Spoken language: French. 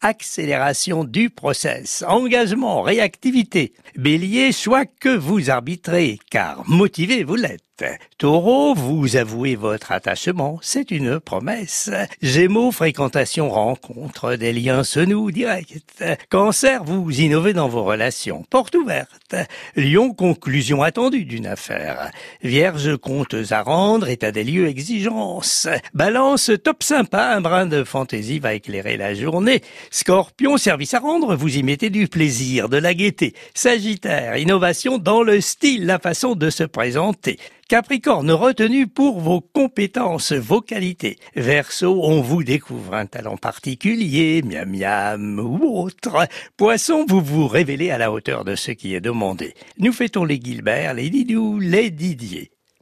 accélération du process, engagement, réactivité. Bélier, choix que vous arbitrez, car motivé vous l'êtes. Taureau, vous avouez votre attachement, c'est une promesse. Gémeaux, fréquentation, rencontre, des liens se nouent directs. Cancer, vous innovez dans vos relations, porte ouverte. Lion, conclusion attendue d'une affaire. Vierge, comptes à rendre, état des lieux, exigence. Balance, top sympa, un brin de fantaisie va éclairer la journée. Scorpion, service à rendre, vous y mettez du plaisir, de la gaieté. Sagittaire, innovation dans le style, la façon de se présenter. Capricorne, retenu pour vos compétences, vos qualités. Verseau, on vous découvre un talent particulier, miam miam ou autre. Poisson, vous vous révélez à la hauteur de ce qui est demandé. Nous fêtons les Guilbert, les Didou, les Didier.